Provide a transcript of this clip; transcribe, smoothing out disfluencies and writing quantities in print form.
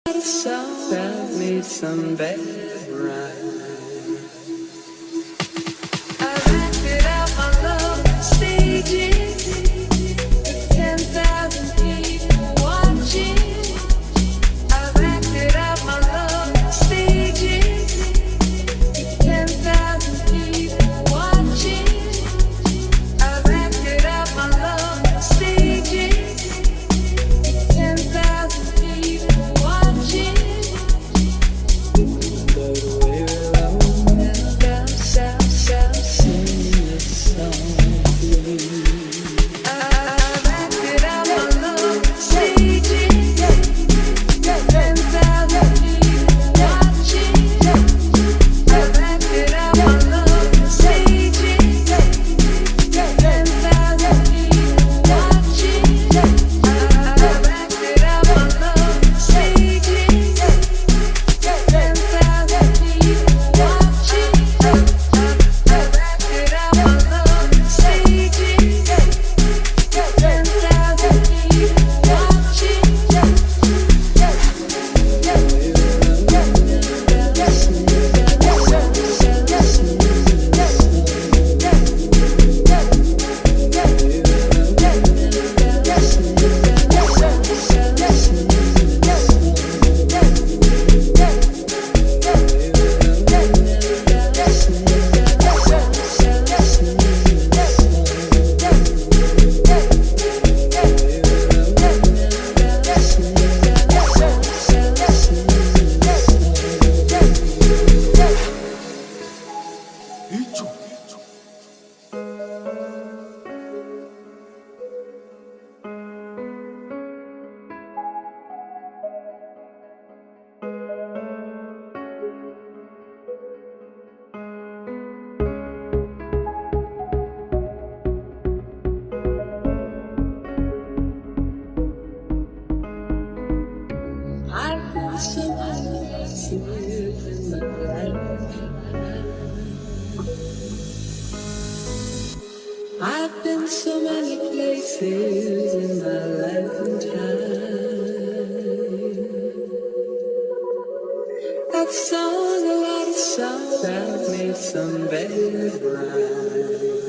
songs that made some bad rhyme. I've acted out my love on stages with 10,000 people watching. I've acted out my love on stages with 10,000 people watching. I've acted out my love on stages with 10,000 people watching. But we're alone down south, singing this song. I've acted out my love on stages, 10,000 people watching. I've acted out my love on stages, 10,000 people watching. I've acted out my love on stages, 10,000 people watching. I've acted out my love on stages, 10,000 people watching. I've been so many places in my life. I've been so many places in my life and time. I've sung a lot of songs, I've made some bad rhymes.